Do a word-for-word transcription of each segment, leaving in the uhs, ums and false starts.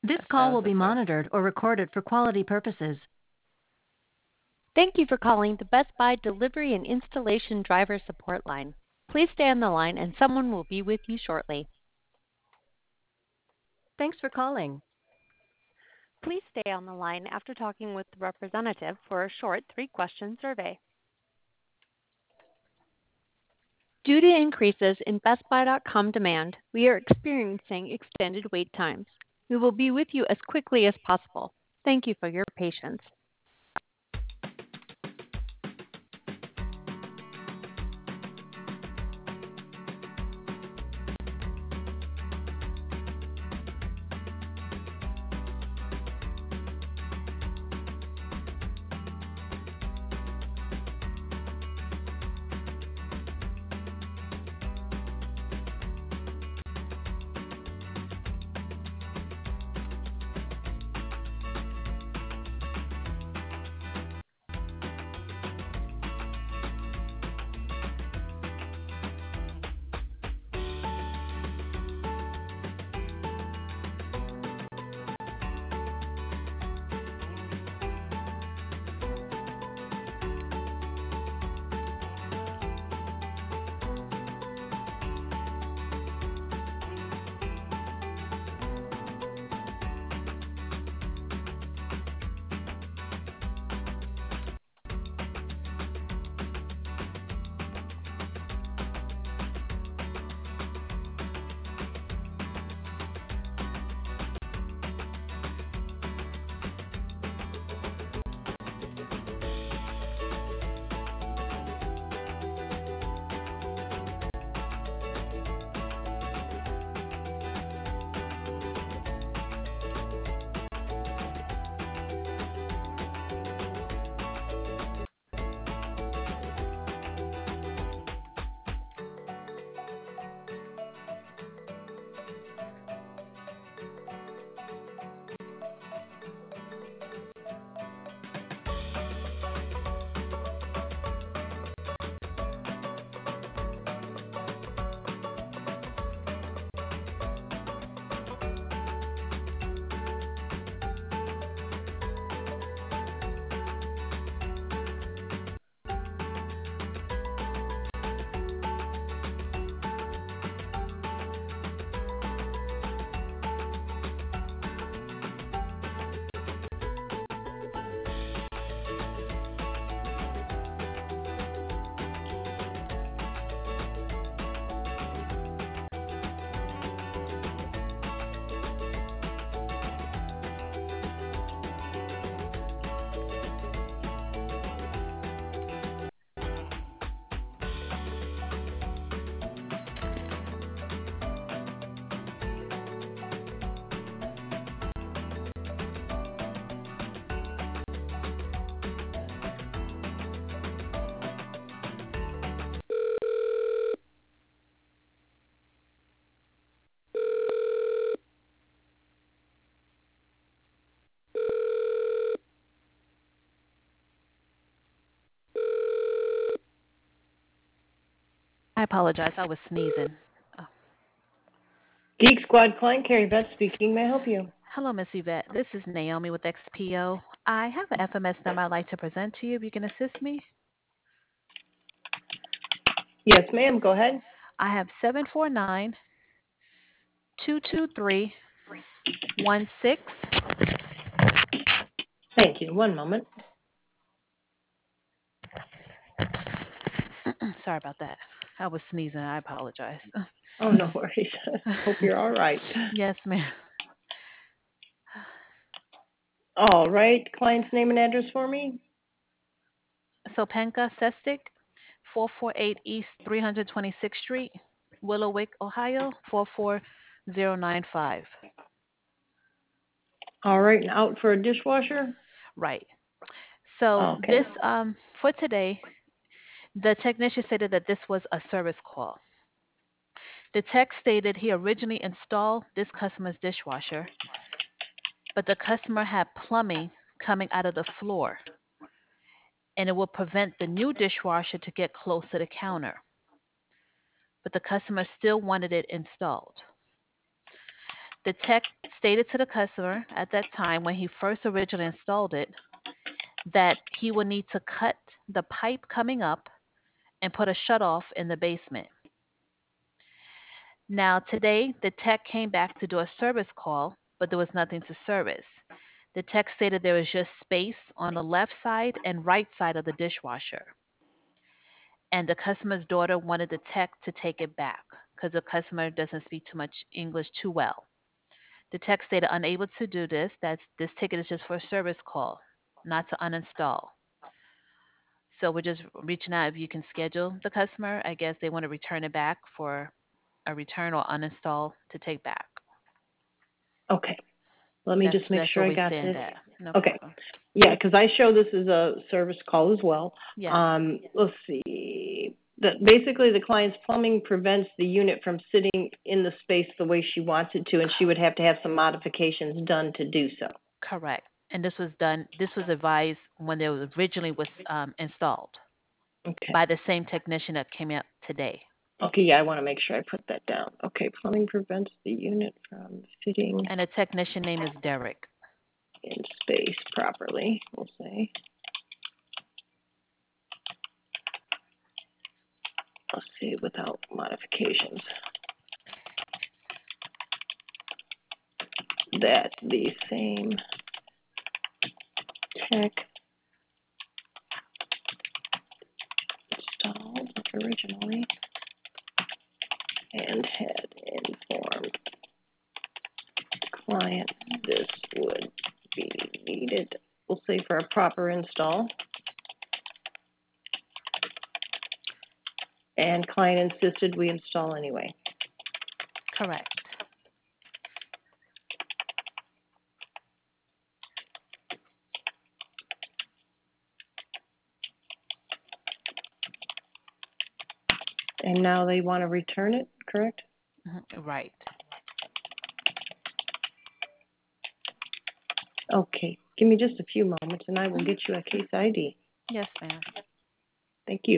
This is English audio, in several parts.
This That's call that was will the be story. monitored or recorded for quality purposes. Thank you for calling the Best Buy Delivery and Installation Driver Support Line. Please stay on the line and someone will be with you shortly. Thanks for calling. Please stay on the line after talking with the representative for a short three-question survey. Due to increases in Best Buy dot com demand, we are experiencing extended wait times. We will be with you as quickly as possible. Thank you for your patience. I apologize. I was sneezing. Oh. Geek Squad client Carrie Beth speaking. May I help you? Hello, Miss Yvette. This is Naomi with X P O. I have an F M S number I'd like to present to you if you can assist me. Yes, ma'am. Go ahead. I have seven four nine, two two three, one six. Thank you. One moment. Sorry about that. I was sneezing. I apologize. Oh, no worries. Hope you're all right. Yes, ma'am. All right. Client's name and address for me? Sopenka Sestic, four forty-eight East three hundred twenty-sixth Street, Willowwick, Ohio, four four zero nine five. All right. And out for a dishwasher? Right. So Okay. this um for today, the technician stated that this was a service call. The tech stated he originally installed this customer's dishwasher, but the customer had plumbing coming out of the floor, and it will prevent the new dishwasher to get close to the counter. But the customer still wanted it installed. The tech stated to the customer at that time when he first originally installed it that he would need to cut the pipe coming up and put a shutoff in the basement. Now, today, the tech came back to do a service call, but there was nothing to service. The tech stated there was just space on the left side and right side of the dishwasher. And the customer's daughter wanted the tech to take it back because the customer doesn't speak too much English too well. The tech stated unable to do this, that this ticket is just for a service call, not to uninstall. So we're just reaching out if you can schedule the customer. I guess they want to return it back for a return or uninstall to take back. Okay. Let me That's, just make that's sure where I we got stand this. at. No Okay. problem. Yeah, because I show this as a service call as well. Yes. Um, let's see. The, basically, the client's plumbing prevents the unit from sitting in the space the way she wants it to, and she would have to have some modifications done to do so. Correct. And this was done, this was advised when it was originally was um, installed Okay. by the same technician that came out today. Okay, yeah, I want to make sure I put that down. Okay, plumbing prevents the unit from fitting And the technician name is Derek. in space properly, we'll say. Let's see, without modifications. That the same tech installed originally and had informed client this would be needed, we'll say, for a proper install. And client insisted we install anyway. Correct. And now they want to return it, correct? Mm-hmm. Right. Okay, give me just a few moments and I will get you a case I D. Yes, ma'am. Thank you.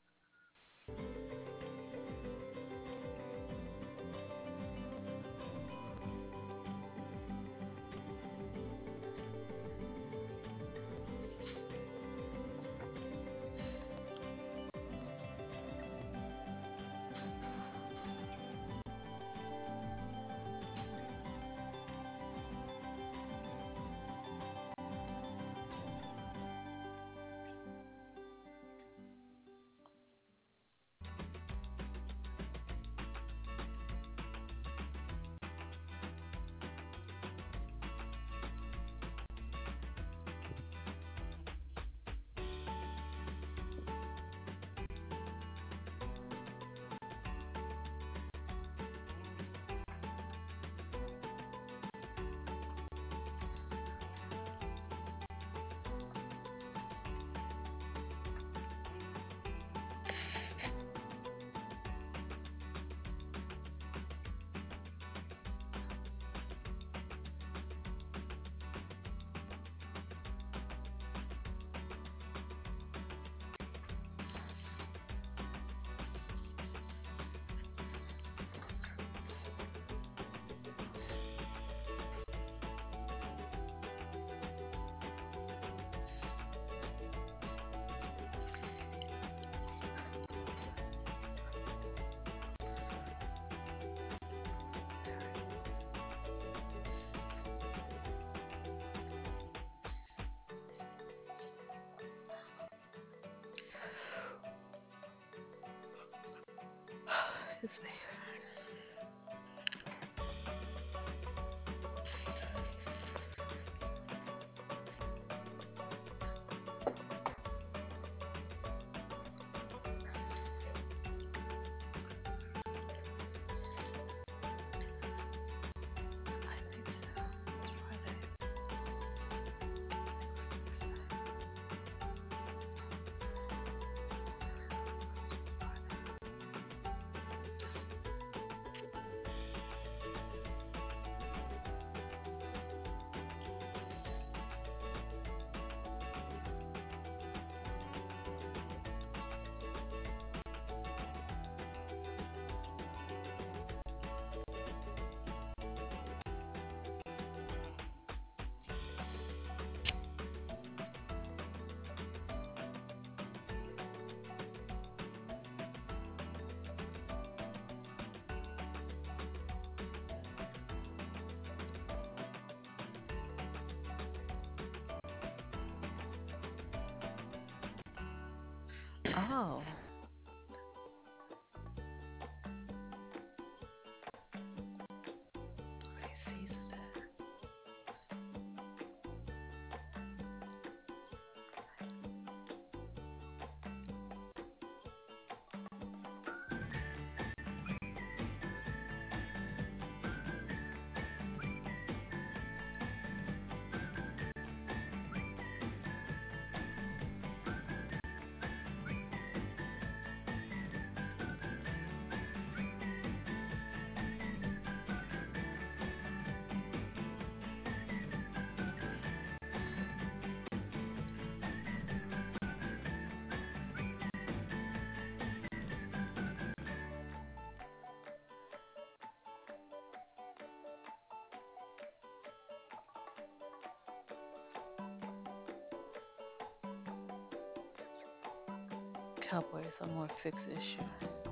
Excuse me. Oh. Pisces. Cowboys are more fixed issue.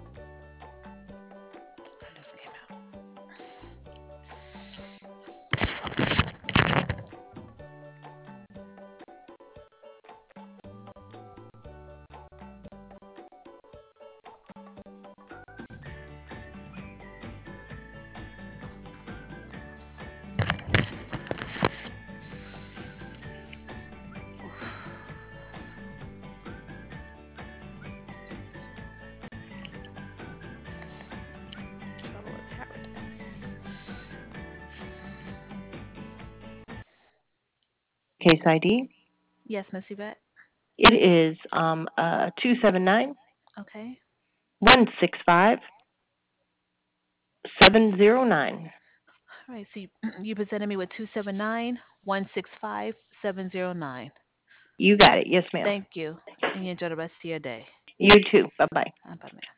That just came out. Trouble with paradise. Case I D. Yes, Miss Yvette. It is um uh two seven nine Okay. one six five seven zero nine. All right. So you, you presented me with two seven nine one six five seven zero nine. You got it. Yes, ma'am. Thank you. And you enjoy the rest of your day. You too. Bye bye. Bye bye.